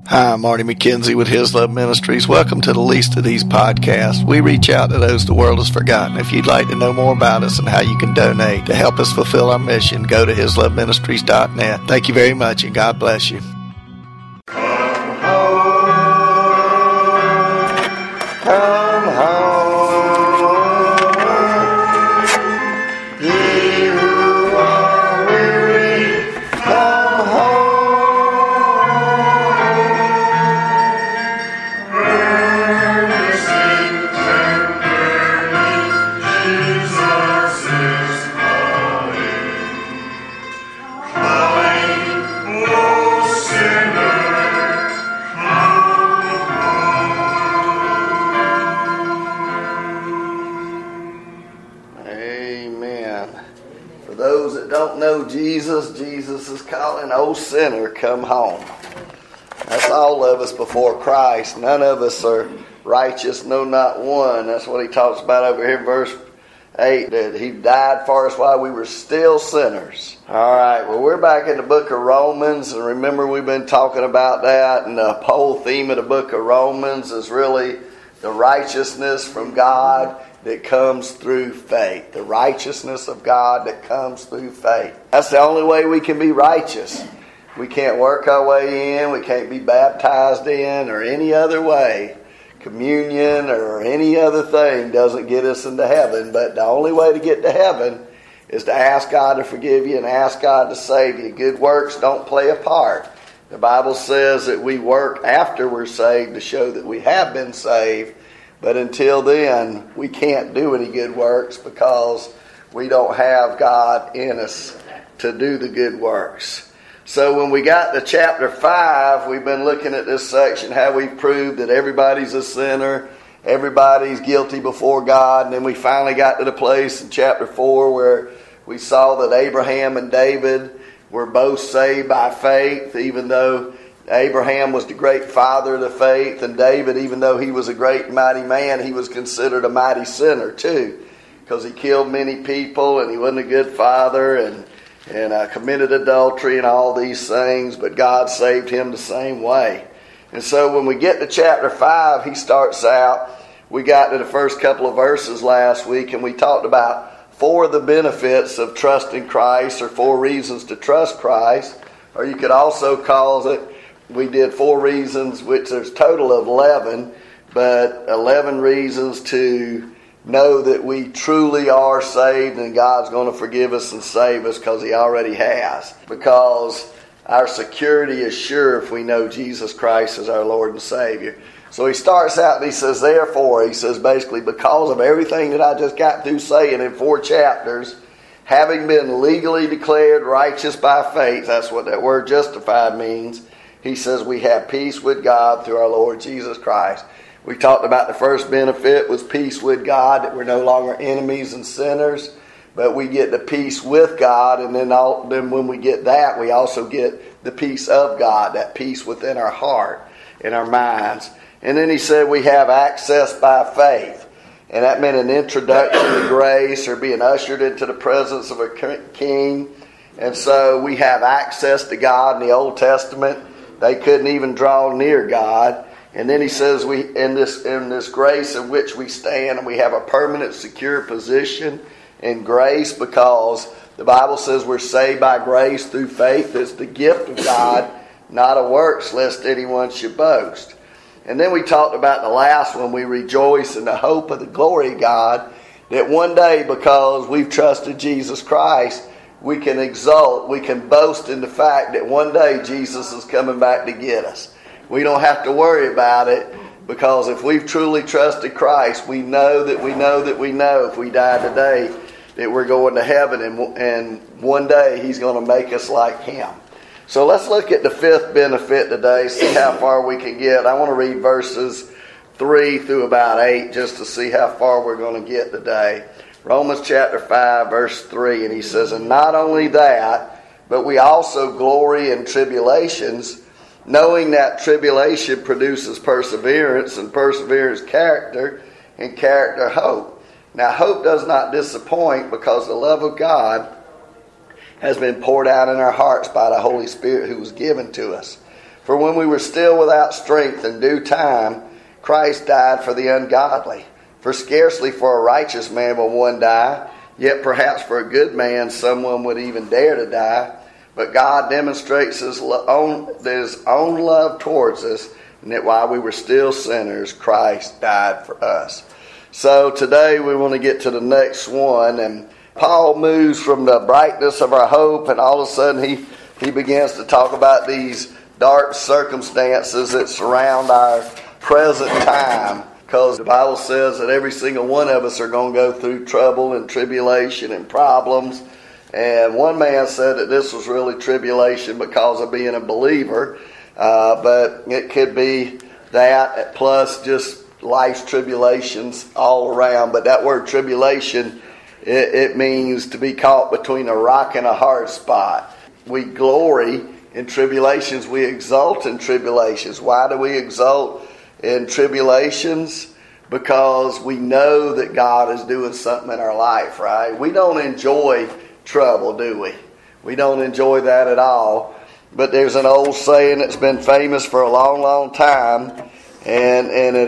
Hi, I'm Marty McKenzie with His Love Ministries. Welcome to the Least of These podcasts. We reach out to those the world has forgotten. If you'd like to know more about us and how you can donate to help us fulfill our mission, go to hisloveministries.net. Thank you very much, and God bless you. Come home, come home, ye who are weary, come home. Jesus is calling, "O sinner, come home." That's all of us before Christ. None of us are righteous, no, not one. That's what he talks about over here in verse 8, that he died for us while we were still sinners. All right, well, we're back in the book of Romans, and remember we've been talking about that, and the whole theme of the book of Romans is really the righteousness from God that comes through faith. The righteousness of God that comes through faith. That's the only way we can be righteous. We can't work our way in. We can't be baptized in or any other way. Communion or any other thing doesn't get us into heaven. But the only way to get to heaven is to ask God to forgive you and ask God to save you. Good works don't play a part. The Bible says that we work after we're saved to show that we have been saved. But until then, we can't do any good works because we don't have God in us to do the good works. So when we got to chapter 5, we've been looking at this section, how we proved that everybody's a sinner, everybody's guilty before God. And then we finally got to the place in chapter 4 where we saw that Abraham and David were both saved by faith, even though Abraham was the great father of the faith, and David, even though he was a great and mighty man, he was considered a mighty sinner too, because he killed many people and he wasn't a good father and committed adultery and all these things, but God saved him the same way. And so when we get to chapter 5, he starts out, we got to the first couple of verses last week, and we talked about 4 of the benefits of trusting Christ, or 4 reasons to trust Christ, or you could also call it, we did 4 reasons, which there's a total of 11, but 11 reasons to know that we truly are saved and God's going to forgive us and save us, because He already has. Because our security is sure if we know Jesus Christ as our Lord and Savior. So he starts out and he says, therefore, he says basically because of everything that I just got through saying in 4 chapters, having been legally declared righteous by faith, that's what that word justified means. He says we have peace with God through our Lord Jesus Christ. We talked about the first benefit was peace with God, that we're no longer enemies and sinners, but we get the peace with God, and then when we get that, we also get the peace of God, that peace within our heart and our minds. And then he said we have access by faith, and that meant an introduction to grace or being ushered into the presence of a king. And so we have access to God in the Old Testament. They couldn't even draw near God. And then he says we in this grace in which we stand, and we have a permanent, secure position in grace, because the Bible says we're saved by grace through faith. It's the gift of God, not of works, lest anyone should boast. And then we talked about the last one. We rejoice in the hope of the glory of God, that one day, because we've trusted Jesus Christ, we can exult, we can boast in the fact that one day Jesus is coming back to get us. We don't have to worry about it, because if we've truly trusted Christ, we know that we know that we know if we die today that we're going to heaven, and one day He's going to make us like Him. So let's look at the 5th benefit today, see how far we can get. I want to read verses 3 through about 8 just to see how far we're going to get today. Romans chapter 5, verse 3, and he says, and not only that, but we also glory in tribulations, knowing that tribulation produces perseverance, and perseverance character, and character hope. Now hope does not disappoint, because the love of God has been poured out in our hearts by the Holy Spirit who was given to us. For when we were still without strength, in due time, Christ died for the ungodly. For scarcely for a righteous man will one die, yet perhaps for a good man someone would even dare to die. But God demonstrates His own love towards us, and that while we were still sinners, Christ died for us. So today we want to get to the next one, and Paul moves from the brightness of our hope, and all of a sudden he begins to talk about these dark circumstances that surround our present time. Because the Bible says that every single one of us are going to go through trouble and tribulation and problems. And one man said that this was really tribulation because of being a believer. But it could be that plus just life's tribulations all around. But that word tribulation, it means to be caught between a rock and a hard spot. We glory in tribulations. We exult in tribulations. Why do we exult in tribulations? Because we know that God is doing something in our life, right? We don't enjoy trouble, do we? We don't enjoy that at all. But there's an old saying that's been famous for a long, long time, and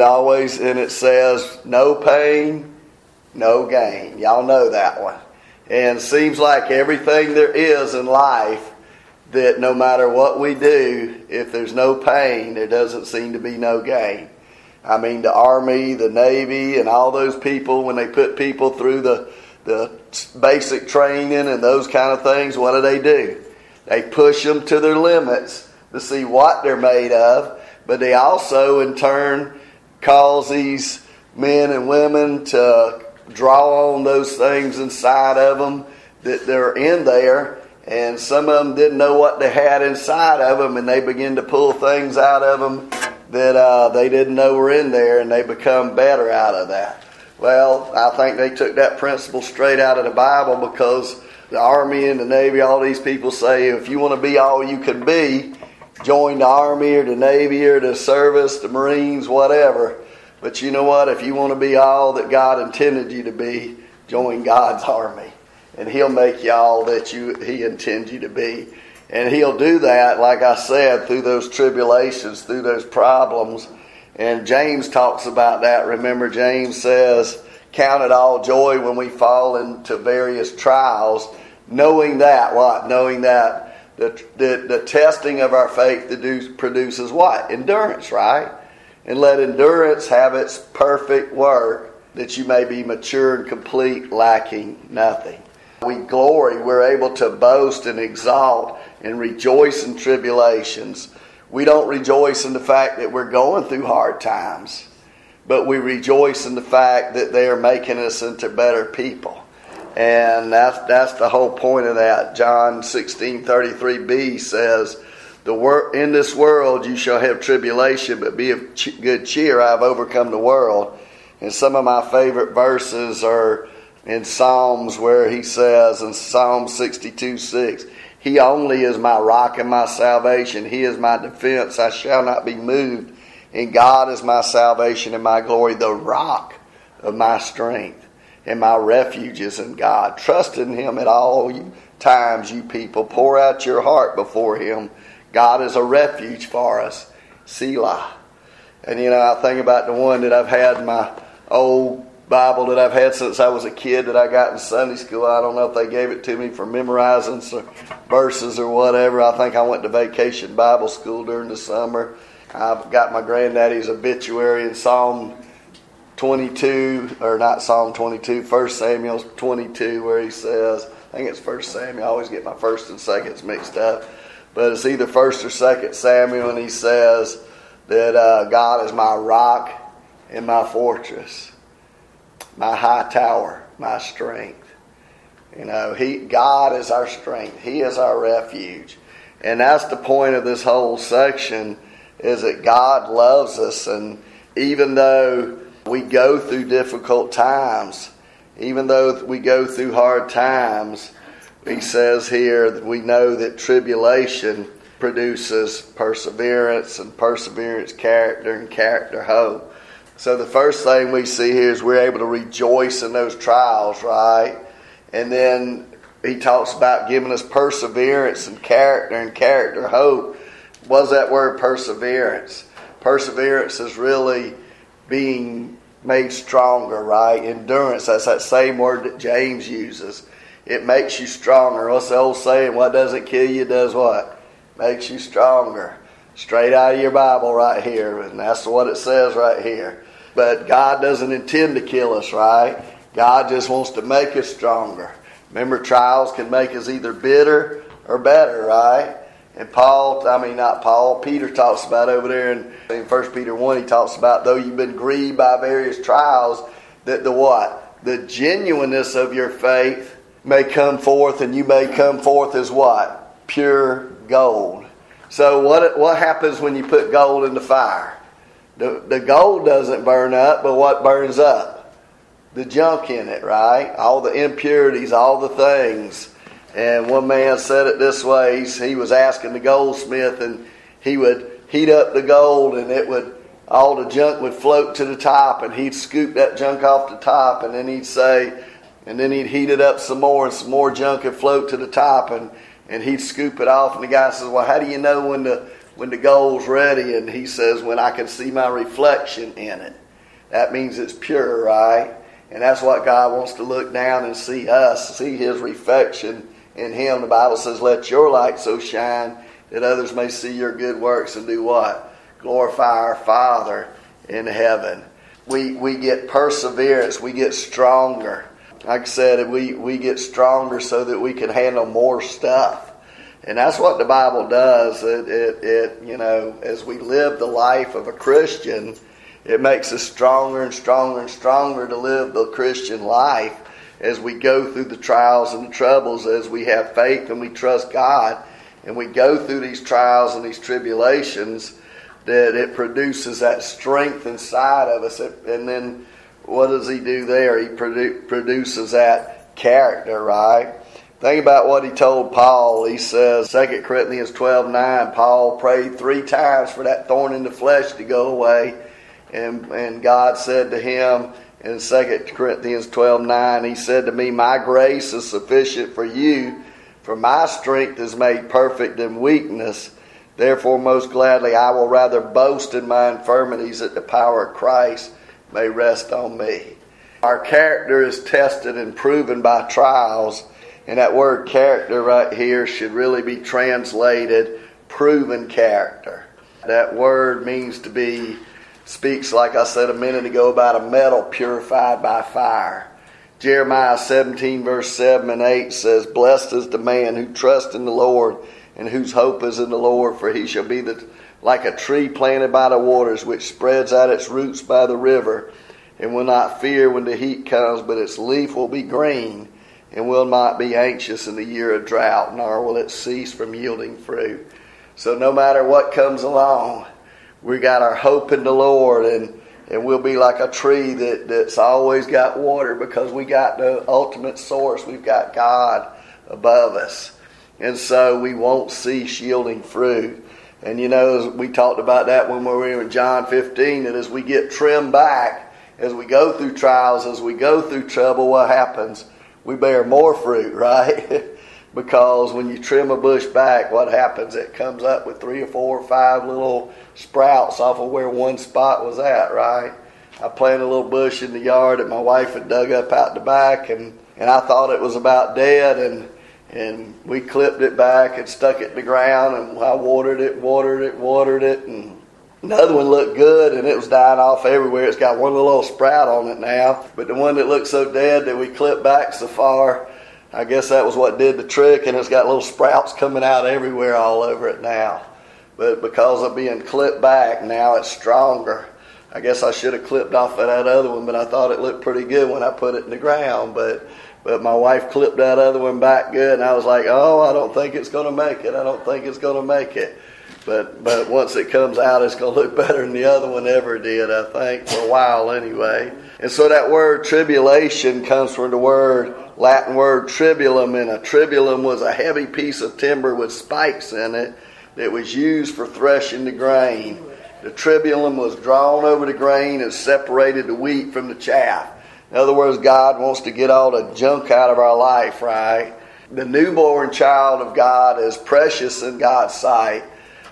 it says, no pain, no gain. Y'all know that one. And it seems like everything there is in life, that no matter what we do, if there's no pain, there doesn't seem to be no gain. I mean, the Army, the Navy, and all those people, when they put people through the basic training and those kind of things, what do? They push them to their limits to see what they're made of, but they also, in turn, cause these men and women to draw on those things inside of them that they're in there. And some of them didn't know what they had inside of them, and they begin to pull things out of them that they didn't know were in there, and they become better out of that. Well, I think they took that principle straight out of the Bible, because the Army and the Navy, all these people say, if you want to be all you can be, join the Army or the Navy or the service, the Marines, whatever. But you know what? If you want to be all that God intended you to be, join God's Army. And He'll make you all that He intends you to be. And He'll do that, like I said, through those tribulations, through those problems. And James talks about that. Remember, James says, count it all joy when we fall into various trials, knowing that what? Knowing that the testing of our faith produces what? Endurance, right? And let endurance have its perfect work, that you may be mature and complete, lacking nothing. We glory, we're able to boast and exalt and rejoice in tribulations. We don't rejoice in the fact that we're going through hard times, but we rejoice in the fact that they are making us into better people. And that's the whole point of that. John 16:33b says, in this world you shall have tribulation, but be of good cheer, I have overcome the world. And some of my favorite verses are in Psalms, where he says in Psalm 62:6, He only is my rock and my salvation. He is my defense. I shall not be moved. And God is my salvation and my glory, the rock of my strength, and my refuge is in God. Trust in Him at all times, you people. Pour out your heart before Him. God is a refuge for us. Selah. And I think about the one that I've had in my old Bible that I've had since I was a kid, that I got in Sunday school. I don't know if they gave it to me for memorizing some verses or whatever. I think I went to vacation Bible school during the summer. I've got my granddaddy's obituary in Psalm 22, or not Psalm 22, 1 Samuel 22, where he says, I think it's 1 Samuel, I always get my first and seconds mixed up, but it's either 1 or 2 Samuel, and he says that God is my rock and my fortress, my high tower, my strength. God is our strength. He is our refuge. And that's the point of this whole section, is that God loves us. And even though we go through difficult times, even though we go through hard times, he says here that we know that tribulation produces perseverance, and perseverance character, and character hope. So the first thing we see here is we're able to rejoice in those trials, right? And then he talks about giving us perseverance and character hope. What's that word perseverance? Perseverance is really being made stronger, right? Endurance, that's that same word that James uses. It makes you stronger. What's the old saying? What doesn't kill you does what? Makes you stronger. Straight out of your Bible right here. And that's what it says right here. But God doesn't intend to kill us, right? God just wants to make us stronger. Remember, trials can make us either bitter or better, right? And Peter talks about over there in 1 Peter 1, he talks about, though you've been grieved by various trials, that the what? The genuineness of your faith may come forth, and you may come forth as what? Pure gold. So what happens when you put gold in the fire? The gold doesn't burn up, but what burns up? The junk in it, right? All the impurities, all the things. And one man said it this way. He was asking the goldsmith, and he would heat up the gold, and all the junk would float to the top, and he'd scoop that junk off the top, and then he'd heat it up some more, and some more junk would float to the top, and he'd scoop it off. And the guy says, well, how do you know when the gold's ready? And he says, when I can see my reflection in it. That means it's pure, right? And that's what God wants to look down and see us, see His reflection in Him. The Bible says, let your light so shine that others may see your good works and do what? Glorify our Father in heaven. We get perseverance. We get stronger. Like I said, we get stronger so that we can handle more stuff. And that's what the Bible does. As we live the life of a Christian, it makes us stronger and stronger and stronger to live the Christian life as we go through the trials and the troubles, as we have faith and we trust God, and we go through these trials and these tribulations, that it produces that strength inside of us. And then what does He do there? He produces that character, right? Think about what He told Paul. He says, 2 Corinthians 12:9, Paul prayed 3 times for that thorn in the flesh to go away. And God said to him in 2 Corinthians 12:9, He said to me, my grace is sufficient for you, for my strength is made perfect in weakness. Therefore, most gladly, I will rather boast in my infirmities, that the power of Christ may rest on me. Our character is tested and proven by trials. And that word character right here should really be translated proven character. That word means speaks, like I said a minute ago, about a metal purified by fire. Jeremiah 17 verse 7 and 8 says, blessed is the man who trusts in the Lord and whose hope is in the Lord, for he shall be like a tree planted by the waters, which spreads out its roots by the river, and will not fear when the heat comes, but its leaf will be green, and will not be anxious in the year of drought, nor will it cease from yielding fruit. So no matter what comes along, we got our hope in the Lord, and we'll be like a tree that's always got water, because we got the ultimate source. We've got God above us. And so we won't cease yielding fruit. And we talked about that when we were in John 15, that as we get trimmed back, as we go through trials, as we go through trouble, what happens? We bear more fruit, right? Because when you trim a bush back, what happens? It comes up with 3 or 4 or 5 little sprouts off of where one spot was at, right? I planted a little bush in the yard that my wife had dug up out the back, and I thought it was about dead, and we clipped it back and stuck it in the ground, and I watered it, and another one looked good, and it was dying off everywhere. It's got one little sprout on it now, but the one that looked so dead that we clipped back so far, I guess that was what did the trick, and it's got little sprouts coming out everywhere all over it now. But because of being clipped back, now it's stronger. I guess I should have clipped off of that other one, but I thought it looked pretty good when I put it in the ground. But my wife clipped that other one back good, and I was like, oh, I don't think it's going to make it. I don't think it's going to make it. But once it comes out, it's going to look better than the other one ever did, I think, for a while anyway. And so that word tribulation comes from the Latin word tribulum, and a tribulum was a heavy piece of timber with spikes in it that was used for threshing the grain. The tribulum was drawn over the grain and separated the wheat from the chaff. In other words, God wants to get all the junk out of our life, right? The newborn child of God is precious in God's sight.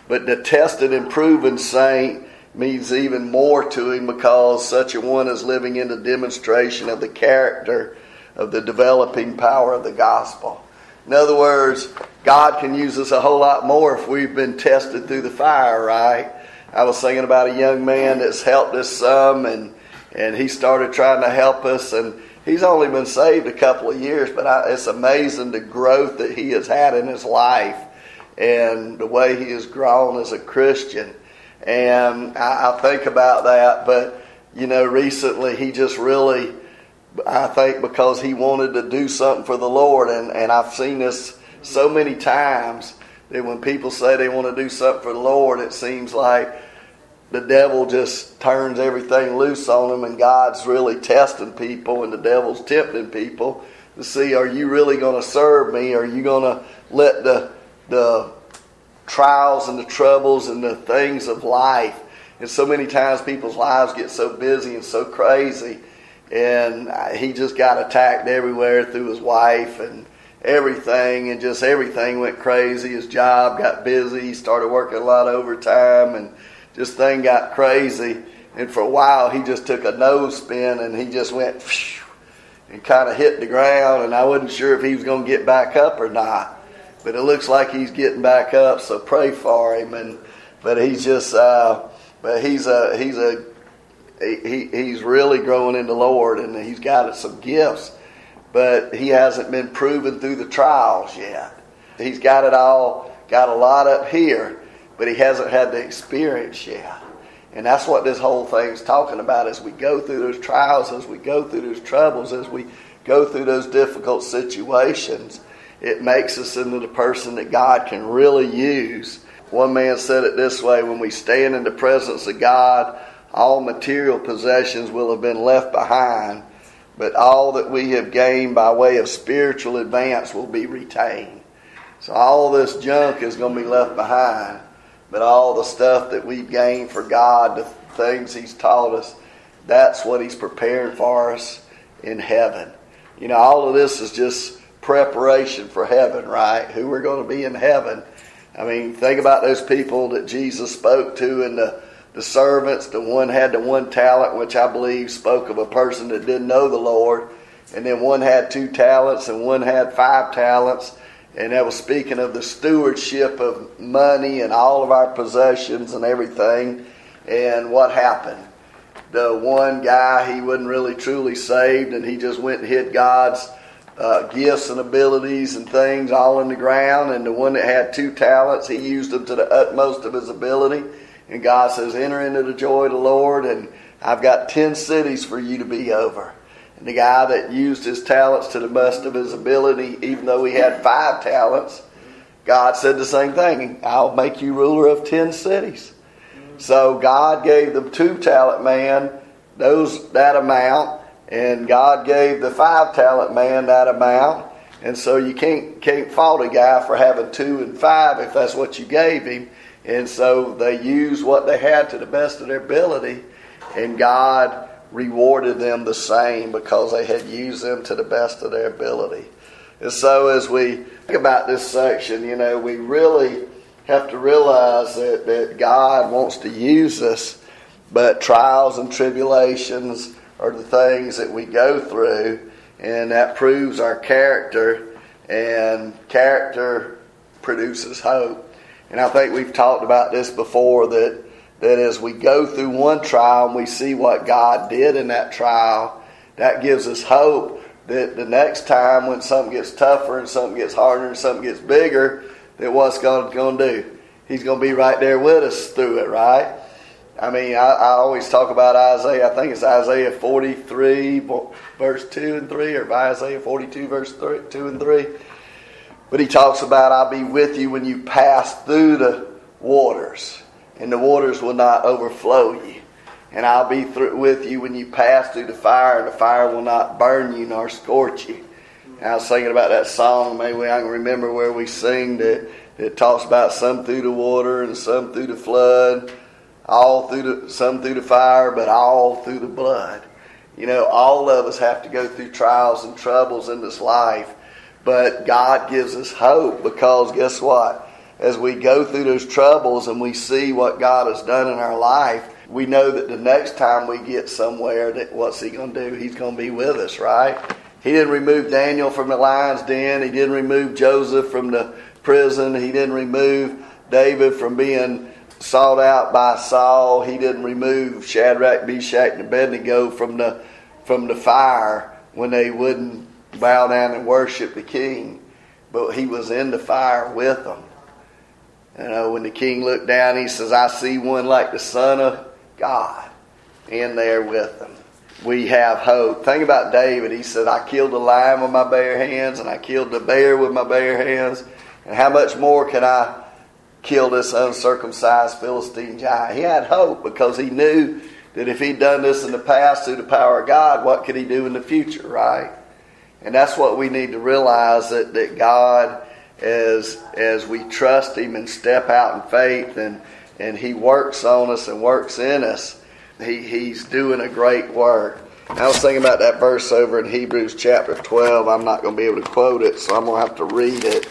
But the tested and proven saint means even more to him, because such a one is living in the demonstration of the character of the developing power of the gospel. In other words, God can use us a whole lot more if we've been tested through the fire, right? I was thinking about a young man that's helped us some, and he started trying to help us, and he's only been saved a couple of years, but it's amazing the growth that he has had in his life and the way he has grown as a Christian. And I think about that, but recently he just really, I think because he wanted to do something for the Lord, and I've seen this so many times that when people say they want to do something for the Lord, it seems like the devil just turns everything loose on them, and God's really testing people, and the devil's tempting people to see, are you really going to serve me? Are you going to let the trials and the troubles and the things of life? And so many times people's lives get so busy and so crazy, and he just got attacked everywhere through his wife and everything, and just everything went crazy. His job got busy. He started working a lot of overtime, and just thing got crazy. And for a while he just took a nose spin, and he just went and kind of hit the ground, and I wasn't sure if he was going to get back up or not. But it looks like he's getting back up, so pray for him. But he's just, he's really growing in the Lord, and he's got some gifts, but he hasn't been proven through the trials yet. He's got it all, got a lot up here, but he hasn't had the experience yet. And that's what this whole thing's talking about. As we go through those trials, as we go through those troubles, as we go through those difficult situations, it makes us into the person that God can really use. One man said it this way: when we stand in the presence of God, all material possessions will have been left behind, but all that we have gained by way of spiritual advance will be retained. So all this junk is going to be left behind, but all the stuff that we've gained for God, the things He's taught us, that's what He's preparing for us in heaven. All of this is just preparation for heaven, right? Who we're going to be in heaven. I mean, think about those people that Jesus spoke to, and the servants. The one had the 1 talent, which I believe spoke of a person that didn't know the Lord. And then one had 2 talents, and one had 5 talents. And that was speaking of the stewardship of money and all of our possessions and everything. And what happened? The one guy, he wasn't really truly saved, and he just went and hid God's gifts and abilities and things all in the ground. And the one that had 2 talents, he used them to the utmost of his ability. And God says, enter into the joy of the Lord, and I've got 10 cities for you to be over. And the guy that used his talents to the best of his ability, even though he had 5 talents, God said the same thing: I'll make you ruler of 10 cities. So God gave the 2 talent man that amount, and God gave the 5 talent man that amount. And so you can't fault a guy for having 2 and 5 if that's what you gave him. And so they used what they had to the best of their ability, and God rewarded them the same because they had used them to the best of their ability. And so as we think about this section, we really have to realize that God wants to use us, but trials and tribulations are the things that we go through, and that proves our character, and character produces hope. And I think we've talked about this before, that as we go through one trial and we see what God did in that trial, that gives us hope that the next time when something gets tougher and something gets harder and something gets bigger, that what's God going to do? He's going to be right there with us through it, right? I mean, I always talk about Isaiah. I think it's Isaiah 43, verse 2 and 3, or Isaiah 42, verse 2 and 3. But he talks about, I'll be with you when you pass through the waters, and the waters will not overflow you. And I'll be with you when you pass through the fire, and the fire will not burn you nor scorch you. And I was thinking about that song. Maybe I can remember where we sing that talks about some through the water and some through the flood, some through the fire, but all through the blood. All of us have to go through trials and troubles in this life. But God gives us hope, because guess what? as we go through those troubles and we see what God has done in our life, we know that the next time we get somewhere, that what's He going to do? He's going to be with us, right? He didn't remove Daniel from the lion's den. He didn't remove Joseph from the prison. He didn't remove David from being sought out by Saul. He didn't remove Shadrach, Meshach, and Abednego from the fire when they wouldn't bow down and worship the king. But He was in the fire with them. You know, when the king looked down, he says, I see one like the Son of God in there with them. We have hope. Think about David. He said, I killed a lion with my bare hands, and I killed the bear with my bare hands. And how much more can I kill this uncircumcised Philistine giant? He had hope because he knew that if he'd done this in the past through the power of God, what could he do in the future, right? And that's what we need to realize, that God, as we trust Him and step out in faith, and He works on us and works in us, He's doing a great work. I was thinking about that verse over in Hebrews chapter 12. I'm not going to be able to quote it, so I'm going to have to read it.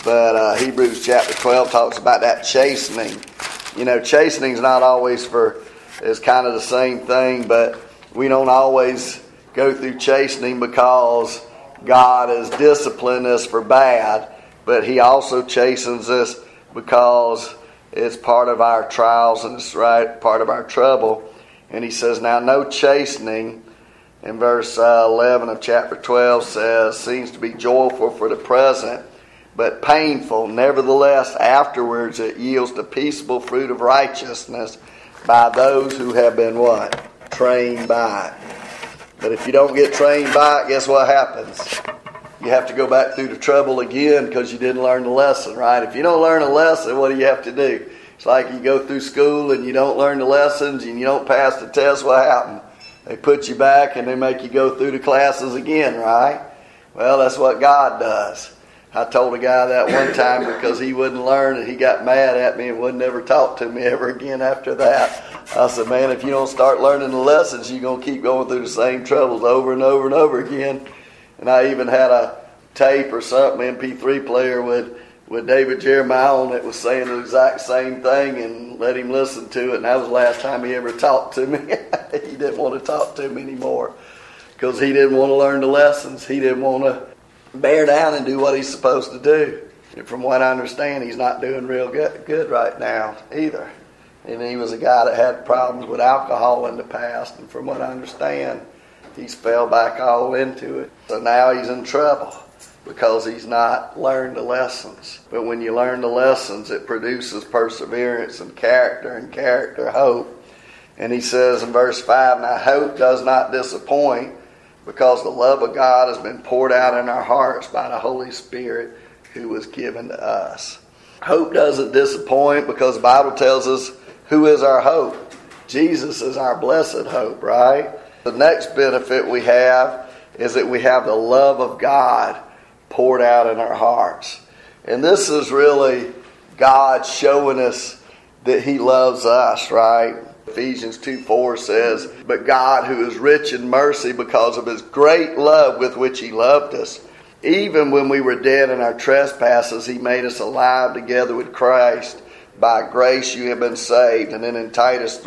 But Hebrews chapter 12 talks about that chastening. You know, chastening is not always is kind of the same thing, but we don't always go through chastening because God is disciplining us for bad, but He also chastens us because it's part of our trials and it's part of our trouble. And He says, now no chastening, in verse 11 of chapter 12 says, seems to be joyful for the present, but painful. Nevertheless, afterwards it yields the peaceable fruit of righteousness by those who have been what? Trained by it. But if you don't get trained by it, guess what happens? You have to go back through the trouble again because you didn't learn the lesson, right? If you don't learn a lesson, what do you have to do? It's like you go through school and you don't learn the lessons and you don't pass the test. What happened? They put you back and they make you go through the classes again, right? Well, that's what God does. I told a guy that one time because he wouldn't learn and he got mad at me and would never talk to me ever again after that. I said, man, if you don't start learning the lessons, you're going to keep going through the same troubles over and over and over again. And I even had a tape or something, MP3 player with David Jeremiah on it was saying the exact same thing, and let him listen to it. And that was the last time he ever talked to me. He didn't want to talk to me anymore because he didn't want to learn the lessons. He didn't want to bear down and do what he's supposed to do. And from what I understand, he's not doing real good right now either. And he was a guy that had problems with alcohol in the past. And from what I understand, he's fell back all into it. So now he's in trouble because he's not learned the lessons. But when you learn the lessons, it produces perseverance and character, hope. And he says in verse 5, now hope does not disappoint because the love of God has been poured out in our hearts by the Holy Spirit who was given to us. Hope doesn't disappoint because the Bible tells us who is our hope. Jesus is our blessed hope, right? The next benefit we have is that we have the love of God poured out in our hearts. And this is really God showing us that He loves us, right? Ephesians 2:4 says, but God, who is rich in mercy because of His great love with which He loved us, even when we were dead in our trespasses, He made us alive together with Christ. By grace you have been saved. And then in Titus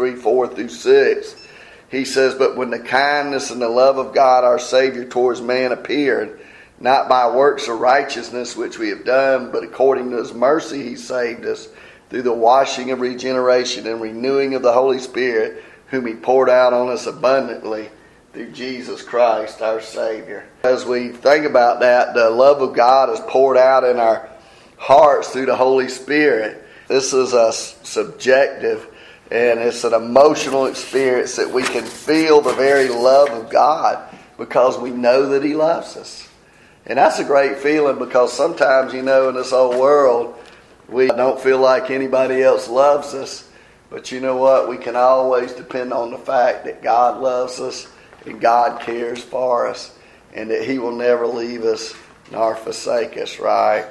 3:4-6, he says, but when the kindness and the love of God our Savior towards man appeared, not by works of righteousness which we have done, but according to His mercy He saved us, through the washing of regeneration and renewing of the Holy Spirit, whom He poured out on us abundantly through Jesus Christ our Savior. As we think about that, the love of God is poured out in our hearts through the Holy Spirit. This is a subjective and it's an emotional experience that we can feel the very love of God because we know that He loves us. And that's a great feeling because sometimes, in this old world, we don't feel like anybody else loves us. But you know what? We can always depend on the fact that God loves us and God cares for us and that He will never leave us nor forsake us, right?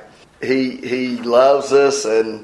He loves us, and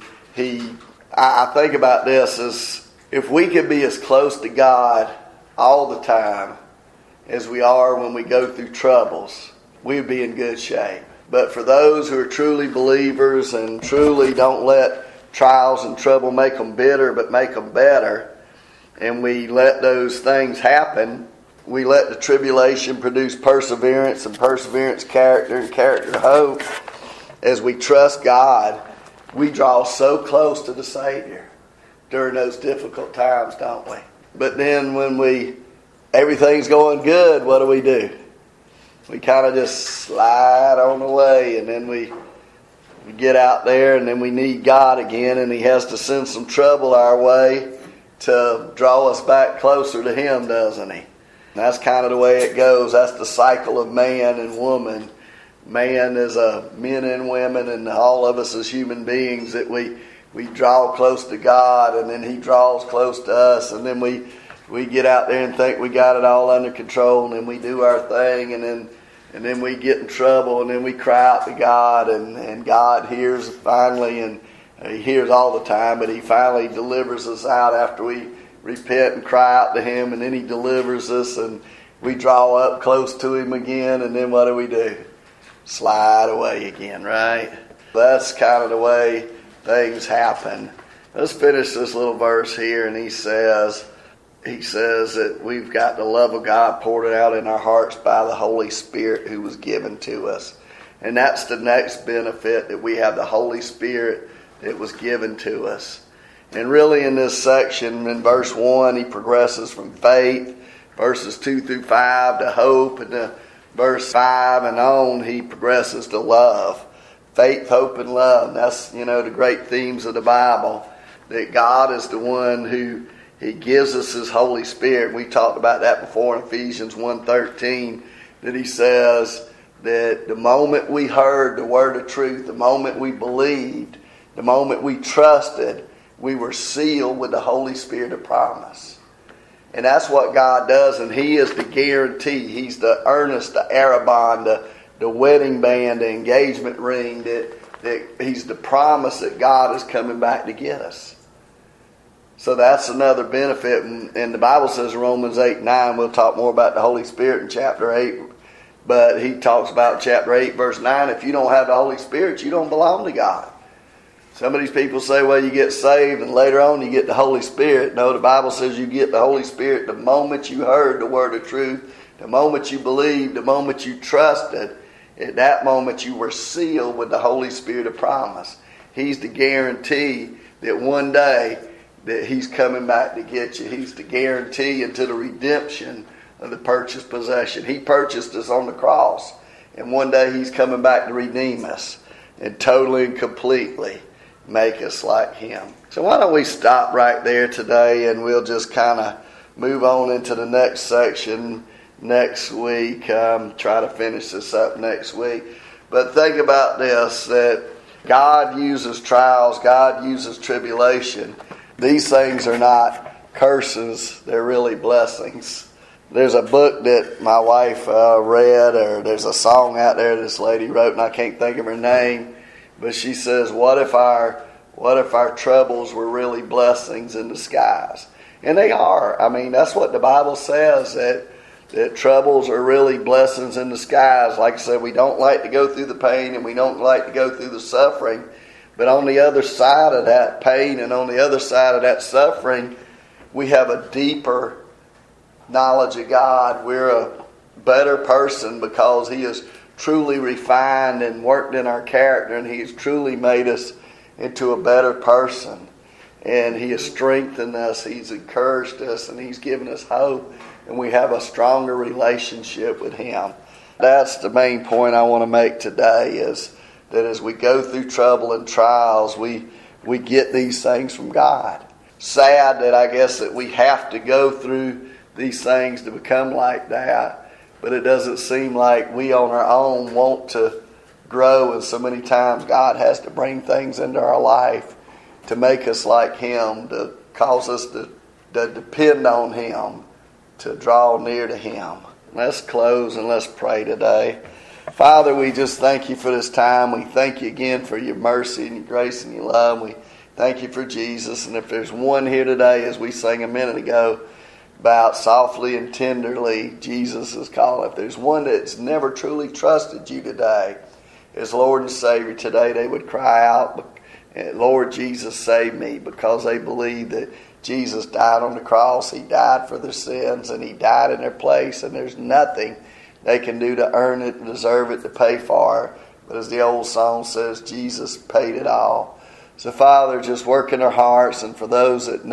I think about this as if we could be as close to God all the time as we are when we go through troubles, we'd be in good shape. But for those who are truly believers and truly don't let trials and trouble make them bitter, but make them better, and we let those things happen, we let the tribulation produce perseverance, and perseverance character, and character hope. As we trust God, we draw so close to the Savior during those difficult times, don't we? But then when everything's going good, what do? We kind of just slide on the way, and then we get out there, and then we need God again, and He has to send some trouble our way to draw us back closer to Him, doesn't He? And that's kind of the way it goes. That's the cycle of man and woman. Man is men and women, and all of us as human beings, that we draw close to God, and then He draws close to us, and then we get out there and think we got it all under control, and then we do our thing, and then we get in trouble, and then we cry out to God, and God hears finally, and He hears all the time, but He finally delivers us out after we repent and cry out to Him, and then He delivers us, and we draw up close to Him again, and then what do? Slide away again, right? That's kind of the way things happen. Let's finish this little verse here, and he says that we've got the love of God poured out in our hearts by the Holy Spirit who was given to us. And that's the next benefit, that we have the Holy Spirit that was given to us. And really in this section, in verse 1, he progresses from faith, verses 2 through 5 to hope, and then verse 5 and on, he progresses to love. Faith, hope, and love. And that's, the great themes of the Bible. That God is the one who He gives us His Holy Spirit. We talked about that before in Ephesians 1:13. That He says that the moment we heard the word of truth, the moment we believed, the moment we trusted, we were sealed with the Holy Spirit of promise. And that's what God does, and He is the guarantee. He's the earnest, the arrabon, the wedding band, the engagement ring, that He's the promise that God is coming back to get us. So that's another benefit. And the Bible says in Romans 8:9, we'll talk more about the Holy Spirit in chapter 8, but he talks about chapter 8, verse 9, if you don't have the Holy Spirit, you don't belong to God. Some of these people say, well, you get saved and later on you get the Holy Spirit. No, the Bible says you get the Holy Spirit the moment you heard the word of truth, the moment you believed, the moment you trusted. At that moment you were sealed with the Holy Spirit of promise. He's the guarantee that one day that He's coming back to get you. He's the guarantee into the redemption of the purchased possession. He purchased us on the cross, and one day He's coming back to redeem us and totally and completely make us like Him. So why don't we stop right there today, and we'll just kind of move on into the next section next week. Try to finish this up next week. But think about this, that God uses trials, God uses tribulation. These things are not curses, they're really blessings. There's a book that my wife read, or there's a song out there this lady wrote, and I can't think of her name, but she says, what if our troubles were really blessings in disguise? And they are. I mean, that's what the Bible says, that troubles are really blessings in disguise. Like I said, we don't like to go through the pain, and we don't like to go through the suffering. But on the other side of that pain and on the other side of that suffering, we have a deeper knowledge of God. We're a better person because He has truly refined and worked in our character, and He has truly made us into a better person. And He has strengthened us, He's encouraged us, and He's given us hope, and we have a stronger relationship with Him. That's the main point I want to make today, is that as we go through trouble and trials, we get these things from God. Sad that I guess that we have to go through these things to become like that. But it doesn't seem like we on our own want to grow, and so many times God has to bring things into our life to make us like Him, to cause us to depend on Him, to draw near to Him. Let's close and let's pray today. Father, we just thank You for this time. We thank You again for Your mercy and Your grace and Your love. We thank You for Jesus. And if there's one here today, as we sang a minute ago, about softly and tenderly, Jesus is calling. If there's one that's never truly trusted You today, as Lord and Savior today, they would cry out, Lord Jesus, save me, because they believe that Jesus died on the cross. He died for their sins, and He died in their place, and there's nothing they can do to earn it, deserve it, to pay for it. But as the old song says, Jesus paid it all. So, Father, just work in our hearts, and for those of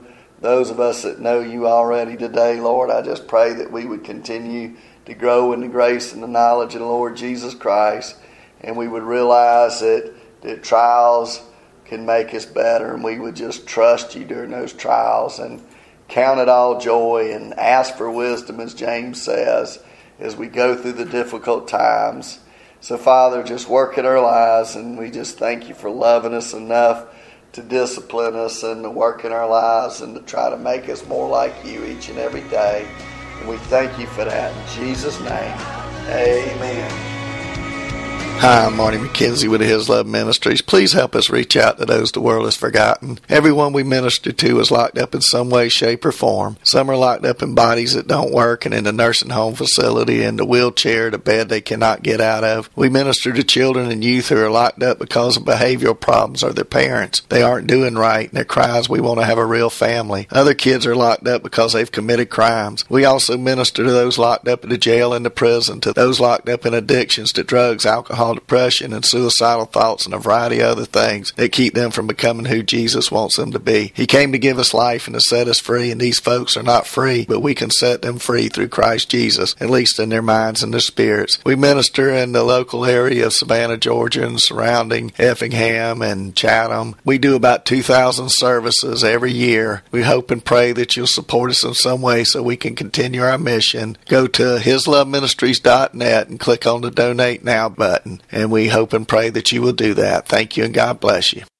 us that know You already today, Lord, I just pray that we would continue to grow in the grace and the knowledge of the Lord Jesus Christ, and we would realize that trials can make us better, and we would just trust You during those trials and count it all joy and ask for wisdom, as James says, as we go through the difficult times. So, Father, just work in our lives, and we just thank You for loving us enough to discipline us and to work in our lives and to try to make us more like You each and every day. And we thank You for that. In Jesus' name, amen. Hi, I'm Marty McKenzie with His Love Ministries. Please help us reach out to those the world has forgotten. Everyone we minister to is locked up in some way, shape, or form. Some are locked up in bodies that don't work and in a nursing home facility, in the wheelchair, the bed they cannot get out of. We minister to children and youth who are locked up because of behavioral problems or their parents. They aren't doing right, and their cries, we want to have a real family. Other kids are locked up because they've committed crimes. We also minister to those locked up in the jail and the prison, to those locked up in addictions to drugs, alcohol, depression, and suicidal thoughts, and a variety of other things that keep them from becoming who Jesus wants them to be. He came to give us life and to set us free, and these folks are not free, but we can set them free through Christ Jesus, at least in their minds and their spirits. We minister in the local area of Savannah, Georgia, and surrounding Effingham and Chatham. We do about 2,000 services every year. We hope and pray that you'll support us in some way so we can continue our mission. Go to hisloveministries.net and click on the Donate Now button. And we hope and pray that you will do that. Thank you, and God bless you.